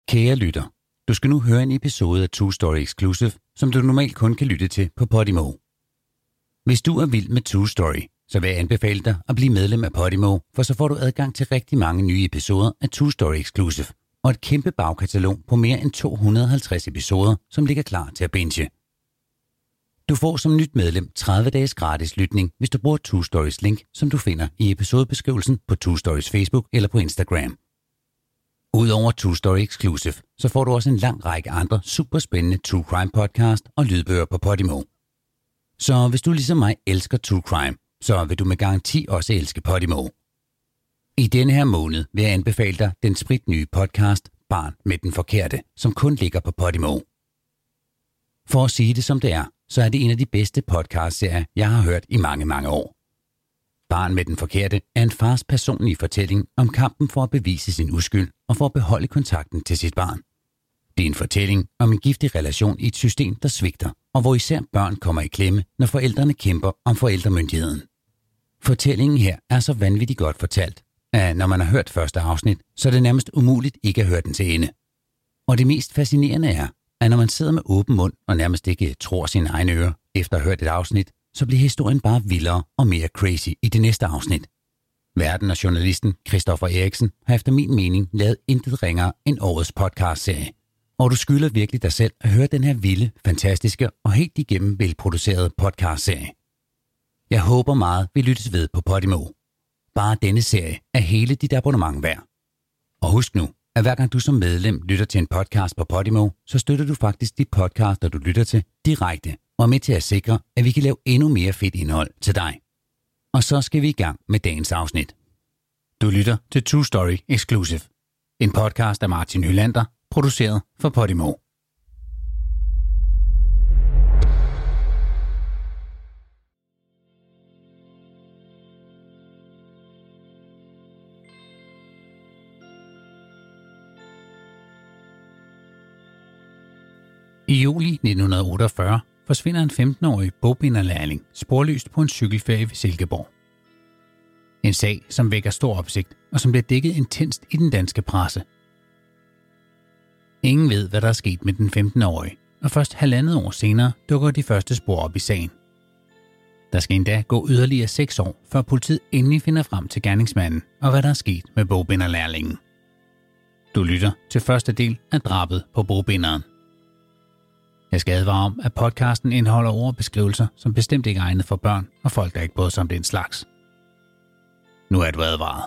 Kære lytter, du skal nu høre en episode af True Story Exclusive, som du normalt kun kan lytte til på Podimo. Hvis du er vild med True Story, så vil jeg anbefale dig at blive medlem af Podimo, for så får du adgang til rigtig mange nye episoder af True Story Exclusive, og et kæmpe bagkatalog på mere end 250 episoder, som ligger klar til at binge. Du får som nyt medlem 30 dages gratis lytning, hvis du bruger True Stories link, som du finder i episodebeskrivelsen på True Stories Facebook eller på Instagram. Udover True Story Exclusive, så får du også en lang række andre superspændende True Crime podcast og lydbøger på Podimo. Så hvis du ligesom mig elsker True Crime, så vil du med garanti også elske Podimo. I denne her måned vil jeg anbefale dig den spritnye podcast Barn med den Forkerte, som kun ligger på Podimo. For at sige det som det er, så er det en af de bedste podcastserier, jeg har hørt i mange, mange år. Barn med den Forkerte er en fars personlige fortælling om kampen for at bevise sin uskyld og for at beholde kontakten til sit barn. Det er en fortælling om en giftig relation i et system, der svigter, og hvor især børn kommer i klemme, når forældrene kæmper om forældremyndigheden. Fortællingen her er så vanvittigt godt fortalt, at når man har hørt første afsnit, så er det nærmest umuligt ikke at høre den til ende. Og det mest fascinerende er, at når man sidder med åben mund og nærmest ikke tror sine egne ører efter at have hørt et afsnit, så bliver historien bare vildere og mere crazy i det næste afsnit. Værten og journalisten Christoffer Eriksen har efter min mening lavet intet ringere end årets podcastserie. Og du skylder virkelig dig selv at høre den her vilde, fantastiske og helt igennem velproducerede podcastserie. Jeg håber meget, vi lyttes ved på Podimo. Bare denne serie er hele dit abonnement værd. Og husk nu, at hver gang du som medlem lytter til en podcast på Podimo, så støtter du faktisk de podcaster, du lytter til direkte, og er med til at sikre, at vi kan lave endnu mere fedt indhold til dig. Og så skal vi i gang med dagens afsnit. Du lytter til True Story Exclusive, en podcast af Martin Hylander, produceret for Podimo. I juli 1948 forsvinder en 15-årig bogbinderlærling sporløst på en cykelferie ved Silkeborg. En sag, som vækker stor opsigt og som bliver dækket intenst i den danske presse. Ingen ved, hvad der er sket med den 15-årige, og først 1,5 år senere dukker de første spor op i sagen. Der skal endda gå yderligere 6 år, før politiet endelig finder frem til gerningsmanden og hvad der er sket med bogbinderlærlingen. Du lytter til første del af drabet på bogbinderen. Jeg skal advare om, at podcasten indeholder ord og beskrivelser, som bestemt ikke er egnet for børn og folk, der ikke bryder sig om den slags. Nu er du advaret.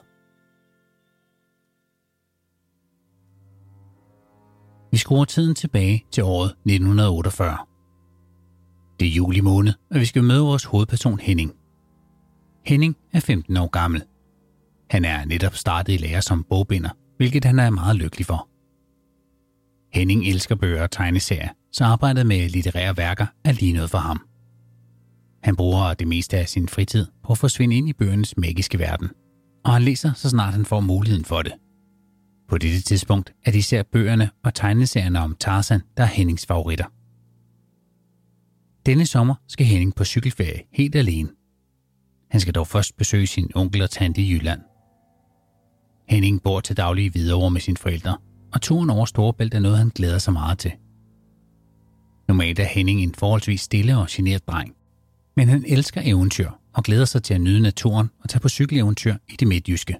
Vi skruer tiden tilbage til året 1948. Det er juli måned, og vi skal møde vores hovedperson Henning. Henning er 15 år gammel. Han er netop startet i lære som bogbinder, hvilket han er meget lykkelig for. Henning elsker bøger og tegneserier, så arbejdet med litterære værker er lige noget for ham. Han bruger det meste af sin fritid på at forsvinde ind i bøgernes magiske verden, og han læser så snart han får muligheden for det. På dette tidspunkt er det især bøgerne og tegneserierne om Tarzan, der er Hennings favoritter. Denne sommer skal Henning på cykelferie helt alene. Han skal dog først besøge sin onkel og tante i Jylland. Henning bor til daglig i Hvidovre med sine forældre, og turen over Storebælt er noget, han glæder sig meget til. Normalt er Henning en forholdsvis stille og genert dreng, men han elsker eventyr og glæder sig til at nyde naturen og tage på cykeleventyr i det midtjyske.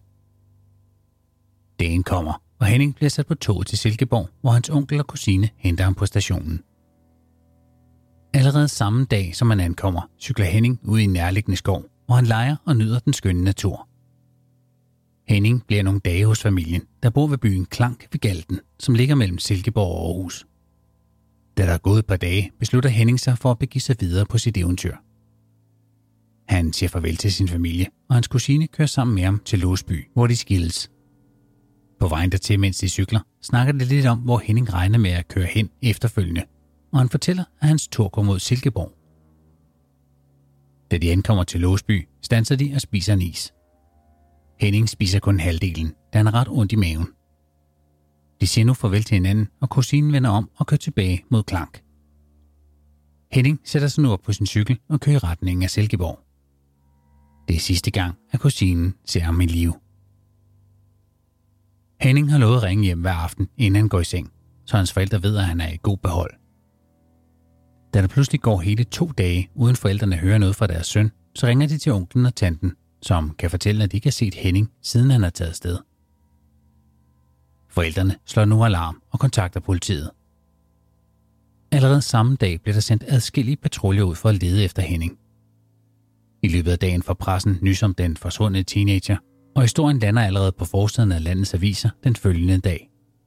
Dagen kommer, og Henning bliver sat på toget til Silkeborg, hvor hans onkel og kusine henter ham på stationen. Allerede samme dag, som han ankommer, cykler Henning ud i en nærliggende skov, hvor han leger og nyder den skønne natur. Henning bliver nogle dage hos familien, der bor ved byen Klank ved Galten, som ligger mellem Silkeborg og Aarhus. Da der er gået et par dage, beslutter Henning sig for at begive sig videre på sit eventyr. Han siger farvel til sin familie, og hans kusine kører sammen med ham til Låsby, hvor de skilles. På vejen dertil, mens de cykler, snakker de lidt om, hvor Henning regner med at køre hen efterfølgende, og han fortæller, at hans tur går mod Silkeborg. Da de ankommer til Låsby, standser de og spiser en is. Henning spiser kun halvdelen, da han er ret ondt i maven. De siger nu farvel til hinanden, og kusinen vender om og kører tilbage mod Klank. Henning sætter sig nu op på sin cykel og kører i retning af Silkeborg. Det er sidste gang, at kusinen ser ham i live. Henning har lovet at ringe hjem hver aften, inden han går i seng, så hans forældre ved, at han er i god behold. Da der pludselig går hele 2 dage, uden forældrene hører noget fra deres søn, så ringer de til onklen og tanten, som kan fortælle, at de ikke har set Henning, siden han er taget afsted. Forældrene slår nu alarm og kontakter politiet. Allerede samme dag bliver der sendt adskillige patruljer ud for at lede efter Henning. I løbet af dagen får pressen nys om den forsvundne teenager, og historien lander allerede på forsiden af landets aviser den følgende dag.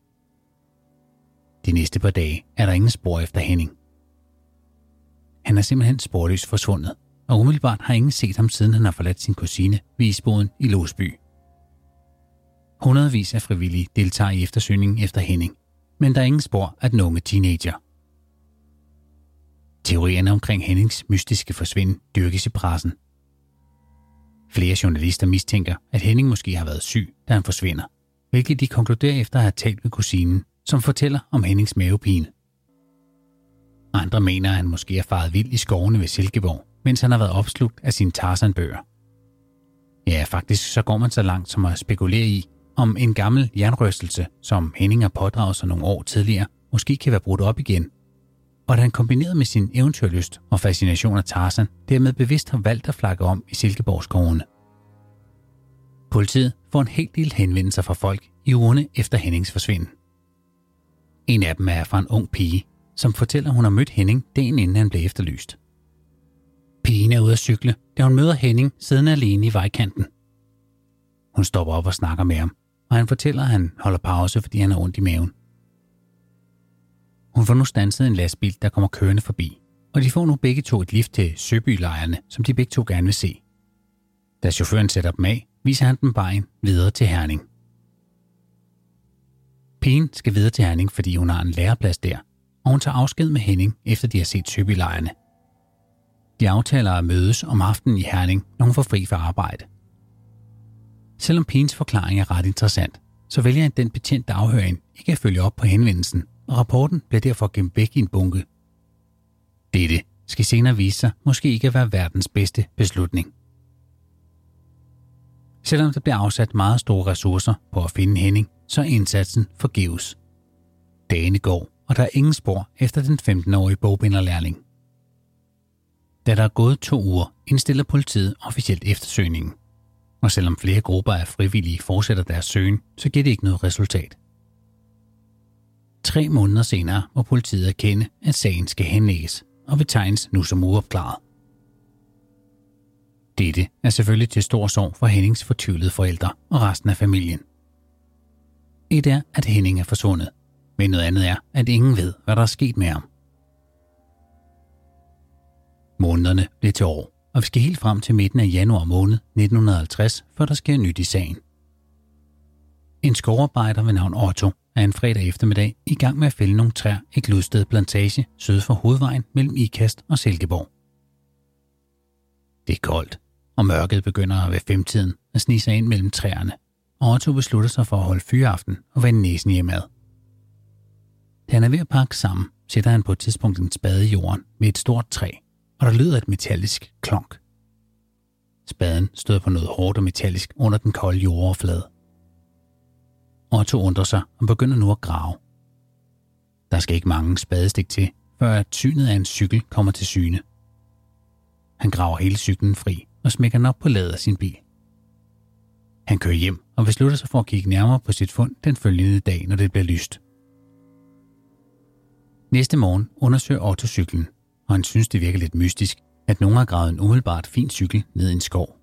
De næste par dage er der ingen spor efter Henning. Han er simpelthen sporløst forsvundet, og umiddelbart har ingen set ham, siden han har forladt sin kusine ved isboden i Låsby. Hundredvis af frivillige deltager i eftersøgningen efter Henning, men der er ingen spor af den unge teenager. Teorierne omkring Hennings mystiske forsvinden dyrkes i pressen. Flere journalister mistænker, at Henning måske har været syg, da han forsvinder, hvilket de konkluderer efter at have talt med kusinen, som fortæller om Hennings mavepine. Andre mener, at han måske er faret vild i skovene ved Silkeborg, mens han har været opslugt af sine Tarzan-bøger. Ja, faktisk så går man så langt som at spekulere i, om en gammel jernrystelse, som Henning har pådraget sig nogle år tidligere, måske kan være brudt op igen, og at han kombineret med sin eventyrlyst og fascination af Tarzan, dermed bevidst har valgt at flakke om i Silkeborgskovene. Politiet får en hel del henvendelser fra folk i ugerne efter Hennings forsvinden. En af dem er fra en ung pige, som fortæller, at hun har mødt Henning dagen inden han blev efterlyst. Pigen er ude at cykle, da hun møder Henning siddende alene i vejkanten. Hun stopper op og snakker med ham, og han fortæller, at han holder pause, fordi han har ondt i maven. Hun får nu standset en lastbil, der kommer kørende forbi, og de får nu begge to et lift til Søby-lejrene, som de begge to gerne vil se. Da chaufføren sætter dem af, viser han dem vejen videre til Herning. Pigen skal videre til Herning, fordi hun har en læreplads der, og hun tager afsked med Henning, efter de har set Søby-lejrene. De aftaler at mødes om aftenen i Herning, når hun får fri fra arbejde. Selvom pigens forklaring er ret interessant, så vælger den betjent, der afhører hende, ikke at følge op på henvendelsen, og rapporten bliver derfor gemt væk i en bunke. Dette skal senere vise sig måske ikke at være verdens bedste beslutning. Selvom der bliver afsat meget store ressourcer på at finde Henning, så er indsatsen forgæves. Dagene går, og der er ingen spor efter den 15-årige bogbinderlærling. Da der er gået 2 uger, indstiller politiet officielt eftersøgningen. Og selvom flere grupper af frivillige fortsætter deres søgen, så giver det ikke noget resultat. 3 måneder senere må politiet erkende, at sagen skal henlægges og betegnes nu som uopklaret. Dette er selvfølgelig til stor sorg for Hennings fortvivlede forældre og resten af familien. Et er, at Henning er forsvundet, men noget andet er, at ingen ved, hvad der er sket med ham. Månederne bliver til år, og vi skal helt frem til midten af januar måned 1950, før der sker nyt i sagen. En skovarbejder ved navn Otto er en fredag eftermiddag i gang med at fælde nogle træer i Gludsted Plantage syd for hovedvejen mellem Ikast og Silkeborg. Det er koldt, og mørket begynder ved 5-tiden at snige sig ind mellem træerne, og Otto beslutter sig for at holde fyraften og vende næsen hjemad. Da han er ved at pakke sammen, sætter han på et tidspunkt en spade i jorden med et stort træ, og der lyder et metallisk klonk. Spaden støder på noget hårdt og metallisk under den kolde jordoverflade. Otto undrer sig og begynder nu at grave. Der skal ikke mange spadestik til, før at synet af en cykel kommer til syne. Han graver hele cyklen fri og smækker den op på ladet af sin bil. Han kører hjem og beslutter sig for at kigge nærmere på sit fund den følgende dag, når det bliver lyst. Næste morgen undersøger Otto cyklen, og han synes, det virker lidt mystisk, at nogen har gravet en umiddelbart fin cykel ned i en skov.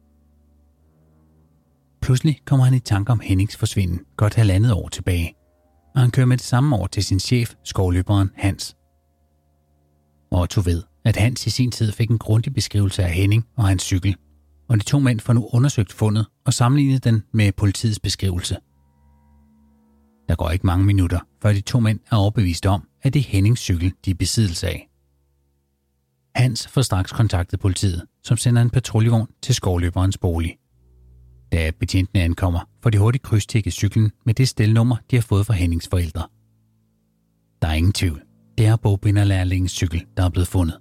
Pludselig kommer han i tanke om Hennings forsvinden godt 1,5 år tilbage, og han kører med det samme over til sin chef, skovløberen Hans. Otto ved, at Hans i sin tid fik en grundig beskrivelse af Henning og hans cykel, og de 2 mænd får nu undersøgt fundet og sammenlignet den med politiets beskrivelse. Der går ikke mange minutter, før de 2 mænd er overbevist om, at det er Hennings cykel, de er i besiddelse af. Hans får straks kontaktet politiet, som sender en patruljevogn til skovløberens bolig. Da betjentene ankommer, får de hurtigt krydstjekket cyklen med det stelnummer, de har fået fra Hennings forældre. Der er ingen tvivl. Det er bogbinderlærlingens cykel, der er blevet fundet.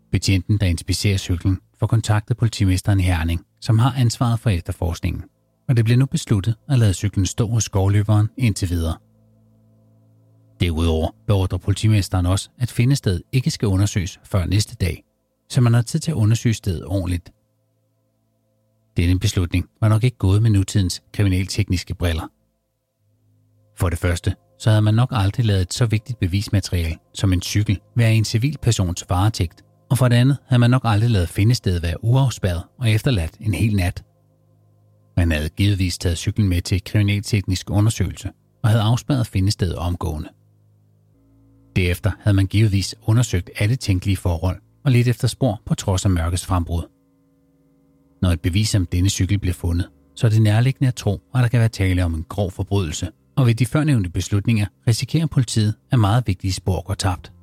Betjenten, der inspicerer cyklen, får kontaktet politimesteren i Herning, som har ansvaret for efterforskningen, og det blev nu besluttet at lade cyklen stå hos skovløberen indtil videre. Derudover beordrer politimesteren også, at findestedet ikke skal undersøges før næste dag, så man har tid til at undersøge stedet ordentligt. Denne beslutning var nok ikke gået med nutidens kriminaltekniske briller. For det første, så havde man nok aldrig lavet et så vigtigt bevismateriale som en cykel være i en civil persons varetægt, og for det andet havde man nok aldrig lavet findestedet være uafspærret og efterladt en hel nat. Man havde givetvis taget cyklen med til kriminalteknisk undersøgelse og havde afspærret findestedet omgående. Derefter havde man givetvis undersøgt alle tænkelige forhold og lidt efter spor på trods af mørkets frembrud. Når et bevis om denne cykel bliver fundet, så er det nærliggende at tro, at der kan være tale om en grov forbrydelse, og ved de førnævnte beslutninger risikerer politiet, at meget vigtige spor går tabt.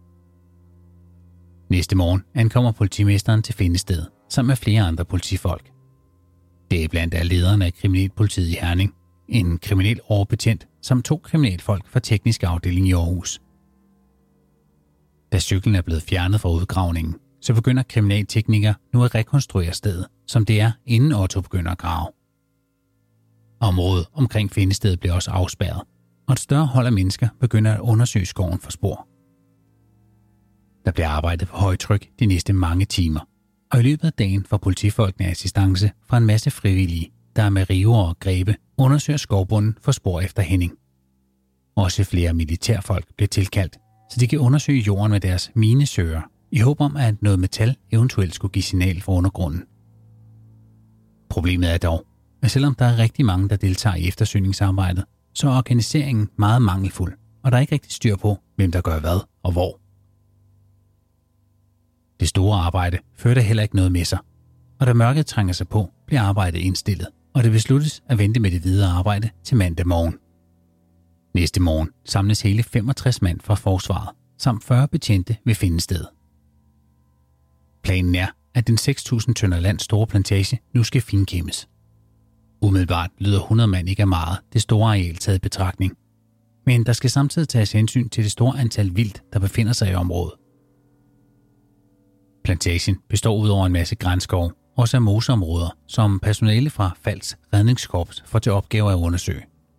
Næste morgen ankommer politimesteren til findestedet sammen med flere andre politifolk. Det er blandt andet lederen af kriminalpolitiet i Herning, en kriminaloverbetjent samt 2 kriminalfolk fra teknisk afdeling i Aarhus. Da cyklen er blevet fjernet fra udgravningen, så begynder kriminalteknikere nu at rekonstruere stedet, som det er, inden Otto begynder at grave. Området omkring findestedet bliver også afspærret, og et større hold af mennesker begynder at undersøge skoven for spor. Der bliver arbejdet på højtryk de næste mange timer, og i løbet af dagen får politifolkene assistance fra en masse frivillige, der med river og grebe undersøger skovbunden for spor efter Henning. Også flere militærfolk bliver tilkaldt, så de kan undersøge jorden med deres minesøger, i håb om, at noget metal eventuelt skulle give signal fra undergrunden. Problemet er dog, at selvom der er rigtig mange, der deltager i eftersøgningsarbejdet, så er organiseringen meget mangelfuld, og der er ikke rigtig styr på, hvem der gør hvad og hvor. Det store arbejde førte heller ikke noget med sig, og da mørket trænger sig på, bliver arbejdet indstillet, og det besluttes at vente med det videre arbejde til mandag morgen. Næste morgen samles hele 65 mand fra forsvaret, samt 40 betjente ved findestedet. Planen er, at den 6.000 tønder land store plantage nu skal finkæmmes. Umiddelbart lyder 100 mand ikke af meget, det store areal taget i betragtning. Men der skal samtidig tages hensyn til det store antal vildt, der befinder sig i området. Plantagen består ud over en masse granskov, også af moseområder, som personale fra Falds redningskorps får til opgave at undersøge.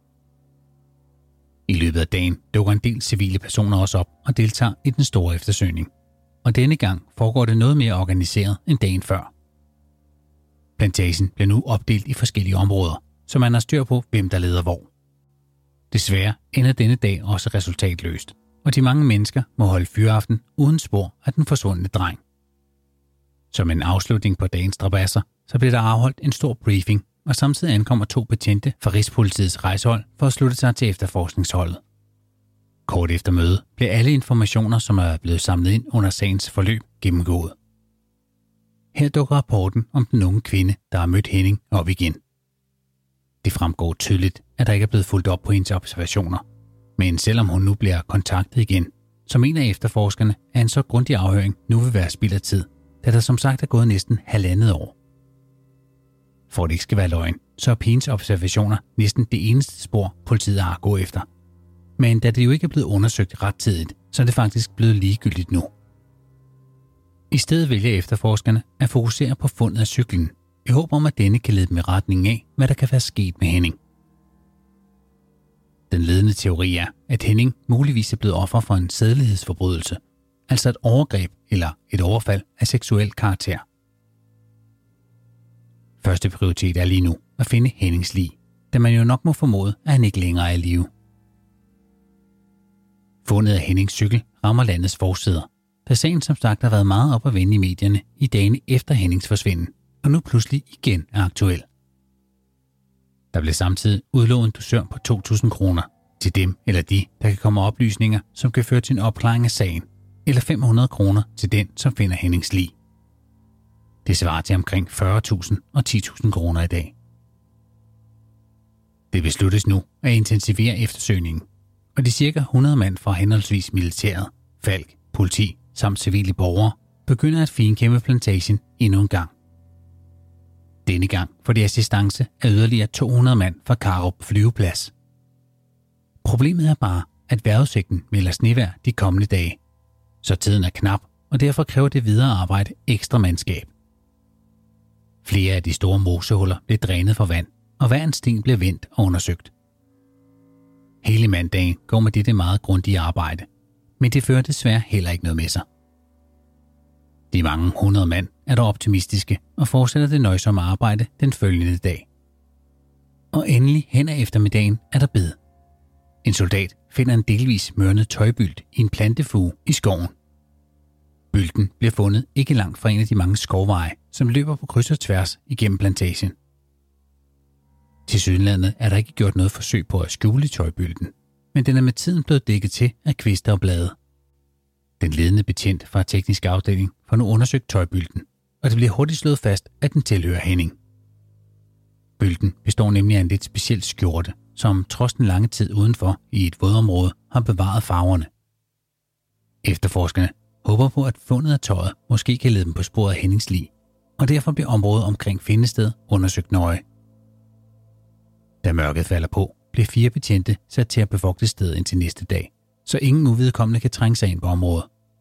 I løbet af dagen dukker en del civile personer også op og deltager i den store eftersøgning. Og denne gang foregår det noget mere organiseret end dagen før. Plantagen bliver nu opdelt i forskellige områder, så man har styr på, hvem der leder hvor. Desværre ender denne dag også resultatløst, og de mange mennesker må holde fyraften uden spor af den forsvundne dreng. Som en afslutning på dagens strabasser, så bliver der afholdt en stor briefing, og samtidig ankommer 2 betjente fra Rigspolitiets rejsehold for at slutte sig til efterforskningsholdet. Kort efter mødet bliver alle informationer, som er blevet samlet ind under sagens forløb, gennemgået. Her dukker rapporten om den unge kvinde, der har mødt Henning, op igen. Det fremgår tydeligt, at der ikke er blevet fulgt op på hendes observationer, men selvom hun nu bliver kontaktet igen, så mener efterforskerne, at en så grundig afhøring nu vil være spild af tid, da der som sagt er gået næsten 1,5 år. For at det ikke skal være løgn, så er pigens observationer næsten det eneste spor, politiet har at gå efter. Men da det jo ikke er blevet undersøgt rettidigt, så er det faktisk blevet ligegyldigt nu. I stedet vælger efterforskerne at fokusere på fundet af cyklen, i håb om at denne kan lede dem i retning af, hvad der kan være sket med Henning. Den ledende teori er, at Henning muligvis er blevet offer for en sædelighedsforbrydelse, altså et overgreb eller et overfald af seksuel karakter. Første prioritet er lige nu at finde Hennings lig, da man jo nok må formode, at han ikke længere er i live. Fundet af Hennings cykel rammer landets forsider, da sagen som sagt har været meget op at vende i medierne i dagene efter Hennings forsvinden, og nu pludselig igen er aktuel. Der blev samtidig udlovet en dusør på 2.000 kroner til dem eller de, der kan komme oplysninger, som kan føre til en opklaring af sagen, eller 500 kroner til den, som finder Hennings lig. Det svarer til omkring 40.000 og 10.000 kroner i dag. Det besluttes nu at intensivere eftersøgningen, og de cirka 100 mand fra henholdsvis militæret, Falk, politi samt civile borgere begynder at finkæmme plantagen endnu en gang. Denne gang får de assistance af yderligere 200 mand fra Karup flyveplads. Problemet er bare, at vejrudsigten melder snevejr de kommende dage, så tiden er knap, og derfor kræver det videre arbejde ekstra mandskab. Flere af de store mosehuller blev drænet for vand, og hver en sten bliver vendt og undersøgt. Hele mandagen går med dette meget grundige arbejde, men det fører desværre heller ikke noget med sig. De mange 100 mand er dog optimistiske og fortsætter det nøjsomme arbejde den følgende dag. Og endelig hen ad eftermiddagen er der bed. En soldat finder en delvis mørnet tøjbylt i en plantefuge i skoven. Bylten bliver fundet ikke langt fra en af de mange skovveje, som løber på kryds og tværs igennem plantagen. Tilsyneladende er der ikke gjort noget forsøg på at skjule tøjbylten, men den er med tiden blevet dækket til af kvister og blade. Den ledende betjent fra teknisk afdeling får nu undersøgt tøjbylten, og det bliver hurtigt slået fast, at den tilhører Henning. Bylten består nemlig af en lidt speciel skjorte, som trods den lange tid udenfor i et vådområde har bevaret farverne. Efterforskerne håber på, at fundet af tøjet måske kan lede dem på sporet af Hennings lig, og derfor bliver området omkring findested undersøgt nøje. Da mørket falder på, bliver 4 betjente sat til at bevogte stedet indtil næste dag, så ingen uvedkommende kan trænge sig ind på området.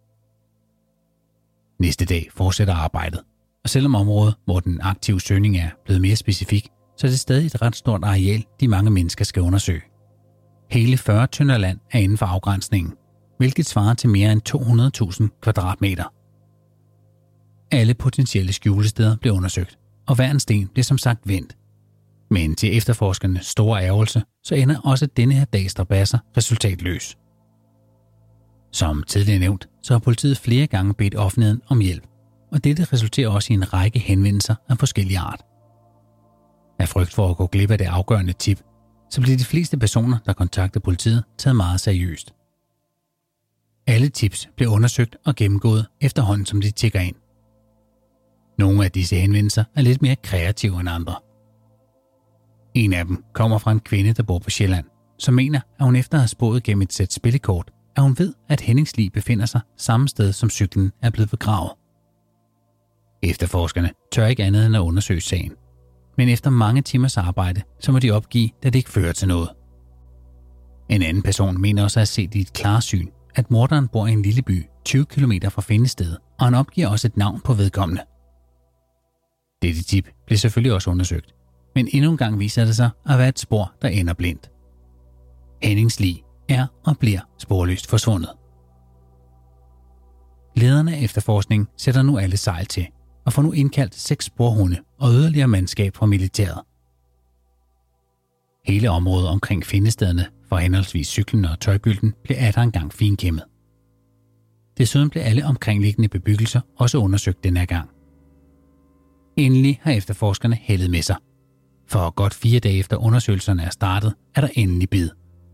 Næste dag fortsætter arbejdet, og selvom området, hvor den aktive søgning er blevet mere specifik, så er det stadig et ret stort areal, de mange mennesker skal undersøge. Hele 40 tønder land er inden for afgrænsningen, hvilket svarer til mere end 200.000 kvadratmeter. Alle potentielle skjulesteder bliver undersøgt, og hver en sten bliver som sagt vendt. Men til efterforskernes store ærgelse, så ender også denne her dags strabasser resultatløs. Som tidligere nævnt, så har politiet flere gange bedt offentligheden om hjælp, og dette resulterer også i en række henvendelser af forskellige art. Af frygt for at gå glip af det afgørende tip, så bliver de fleste personer, der kontakter politiet, taget meget seriøst. Alle tips bliver undersøgt og gennemgået efterhånden, som de tikker ind. Nogle af disse henvendelser er lidt mere kreative end andre. En af dem kommer fra en kvinde, der bor på Sjælland, som mener, at hun efter at have spået gennem et sæt spillekort, at hun ved, at Hennings lig befinder sig samme sted, som cyklen er blevet begravet. Efterforskerne tør ikke andet end at undersøge sagen, men efter mange timers arbejde, så må de opgive, da det ikke fører til noget. En anden person mener også at have set i et klarsyn, at morderen bor i en lille by 20 km fra findestedet, og han opgiver også et navn på vedkommende. Dette tip bliver selvfølgelig også undersøgt, men endnu en gang viser det sig at være et spor, der ender blindt. Hennings lig er og bliver sporløst forsvundet. Lederne af efterforskningen sætter nu alle sejl til, og får nu indkaldt 6 sporhunde og yderligere mandskab fra militæret. Hele området omkring findestederne for henholdsvis cyklen og tøjbylten blev atter engang finkæmmet. Desuden blev alle omkringliggende bebyggelser også undersøgt denne gang. Endelig har efterforskerne heldet med sig. For godt 4 dage efter undersøgelserne er startet, er der endelig bid.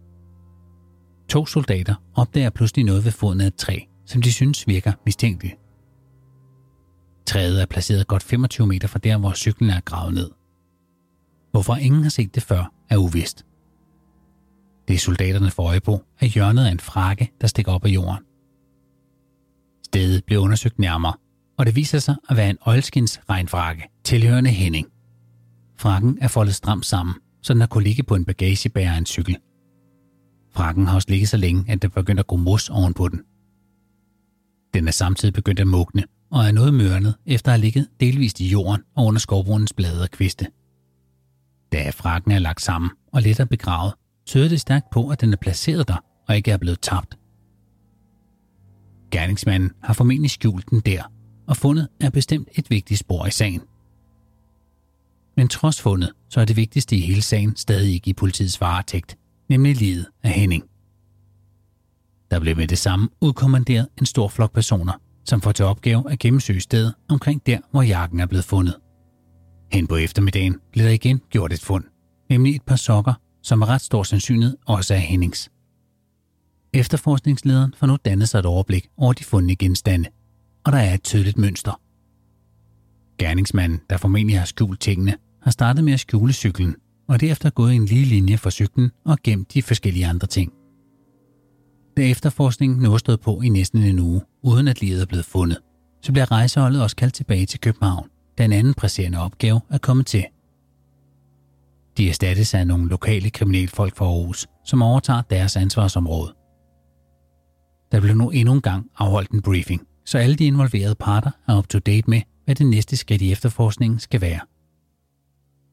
2 soldater opdager pludselig noget ved foden af et træ, som de synes virker mistænkeligt. Træet er placeret godt 25 meter fra der, hvor cyklen er gravet ned. Hvorfor ingen har set det før, er uvist. Det soldaterne får øje på, er hjørnet af en frakke, der stikker op af jorden. Stedet blev undersøgt nærmere, og det viser sig at være en oilskins regnfrakke, tilhørende Henning. Frakken er foldet stramt sammen, så den har kunnet ligge på en bagagebærer af en cykel. Frakken har også ligget så længe, at der begyndte at gå mos ovenpå den. Den er samtidig begyndt at mugne og er noget mørnet efter at have ligget delvist i jorden og under skovbrunens blade og kviste. Da frakken er lagt sammen og let er begravet, tyder det stærkt på, at den er placeret der og ikke er blevet tabt. Gerningsmanden har formentlig skjult den der, og fundet er bestemt et vigtigt spor i sagen. Men trods fundet, så er det vigtigste i hele sagen stadig ikke i politiets varetægt, nemlig liget af Henning. Der blev med det samme udkommanderet en stor flok personer, som får til opgave at gennemsøge stedet omkring der, hvor jakken er blevet fundet. Hen på eftermiddagen blev der igen gjort et fund, nemlig et par sokker, som med ret stor sandsynlighed også er Hennings. Efterforskningslederen får nu dannet sig et overblik over de fundne genstande, og der er et tydeligt mønster. Gerningsmanden, der formentlig har skjult tingene, har startet med at skjule cyklen, og derefter gået i en lige linje for cyklen og gemt de forskellige andre ting. Da efterforskningen nu har stået på i næsten en uge, uden at liget er blevet fundet, så bliver rejseholdet også kaldt tilbage til København, da en anden presserende opgave er kommet til. De erstattes af nogle lokale kriminalfolk fra Aarhus, som overtager deres ansvarsområde. Der blev nu endnu en gang afholdt en briefing, så alle de involverede parter er up to date med, hvad det næste skridt i efterforskningen skal være.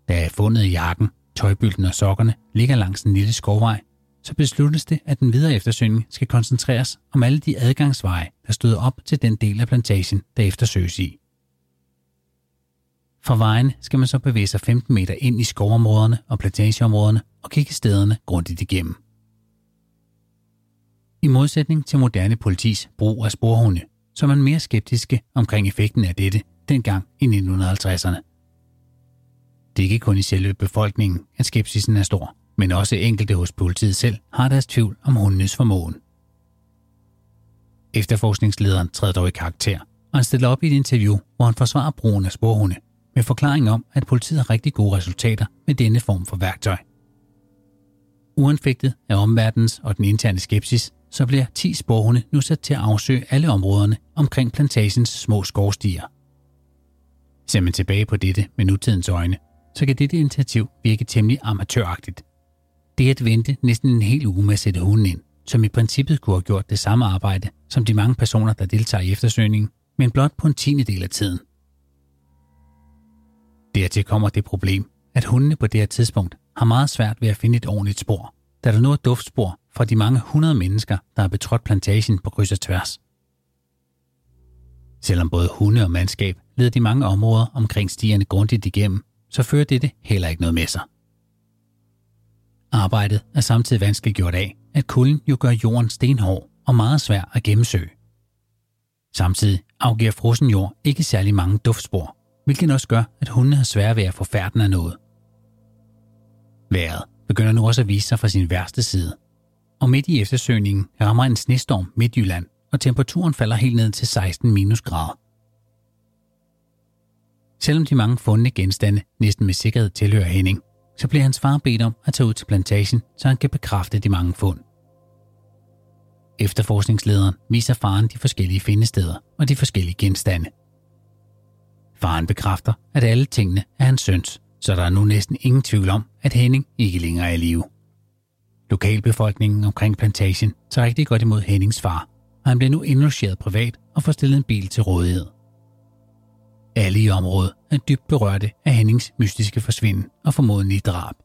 Da fundet i jakken, tøjbylten og sokkerne ligger langs en lille skovvej, så besluttes det, at den videre eftersøgning skal koncentreres om alle de adgangsveje, der stod op til den del af plantagen, der eftersøges i. Fra vejene skal man så bevæge sig 15 meter ind i skovområderne og plantageområderne og kigge stederne grundigt igennem. I modsætning til moderne politis brug af sporhunde, så er man mere skeptiske omkring effekten af dette dengang i 1950'erne. Det er ikke kun i selve befolkningen, at skepsisen er stor, men også enkelte hos politiet selv har deres tvivl om hundenes formåen. Efterforskningslederen træder dog i karakter, og han stiller op i et interview, hvor han forsvarer brugen af sporhunde, med forklaring om, at politiet har rigtig gode resultater med denne form for værktøj. Uanfægtet af omverdenens og den interne skepsis, så bliver 10 sporhunde nu sat til at afsøge alle områderne omkring plantagens små skovstier. Ser man tilbage på dette med nutidens øjne, så kan dette initiativ virke temmelig amatøragtigt. Det er at vente næsten en hel uge med at sætte hunden ind, som i princippet kunne have gjort det samme arbejde som de mange personer, der deltager i eftersøgningen, men blot på en 10. af tiden. Dertil kommer det problem, at hundene på det her tidspunkt har meget svært ved at finde et ordentligt spor, da der nu er duftspor fra de mange 100 mennesker, der har betrådt plantagen på kryds og tværs. Selvom både hunde og mandskab leder de mange områder omkring stierne grundigt igennem, så fører dette heller ikke noget med sig. Arbejdet er samtidig vanskeliggjort af, at kulden jo gør jorden stenhård og meget svær at gennemsøge. Samtidig afgiver frossen jord ikke særlig mange duftspor, hvilket også gør, at hundene har svært ved at få færden af noget. Vejret begynder nu også at vise sig fra sin værste side, og midt i eftersøgningen rammer en snestorm Midtjylland, og temperaturen falder helt ned til 16 minusgrader. Selvom de mange fundne genstande næsten med sikkerhed tilhører Henning, så bliver hans far bedt om at tage ud til plantagen, så han kan bekræfte de mange fund. Efterforskningslederen viser faren de forskellige findesteder og de forskellige genstande. Faren bekræfter, at alle tingene er hans søns, så der er nu næsten ingen tvivl om, at Henning ikke længere er i live. Lokalbefolkningen omkring plantagen tager rigtig godt imod Hennings far, og han bliver nu indlogeret privat og får stillet en bil til rådighed. Alle i området er dybt berørte af Hennings mystiske forsvinden og formodentlige drab.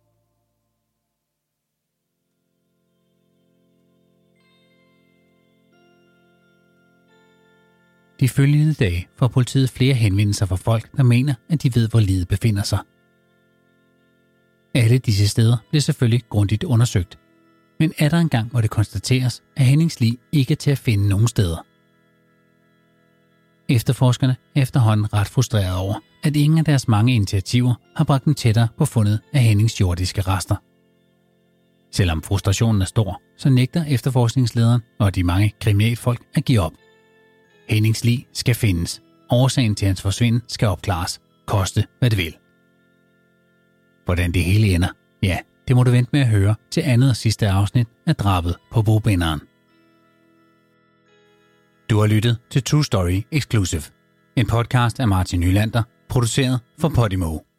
De følgende dage får politiet flere henvendelser fra folk, der mener, at de ved, hvor liget befinder sig. Alle disse steder bliver selvfølgelig grundigt undersøgt, men er der engang, hvor det konstateres, at Hennings lig ikke er til at finde nogen steder. Efterforskerne er efterhånden ret frustrerede over, at ingen af deres mange initiativer har bragt dem tættere på fundet af Hennings jordiske rester. Selvom frustrationen er stor, så nægter efterforskningslederen og de mange kriminalfolk at give op. Hennings lig skal findes. Årsagen til hans forsvinden skal opklares. Koste hvad det vil. Hvordan det hele ender, ja, det må du vente med at høre til andet og sidste afsnit af Drabet på Bobinderen. Du har lyttet til True Story Exclusive, en podcast af Martin Nylander, produceret for Podimo.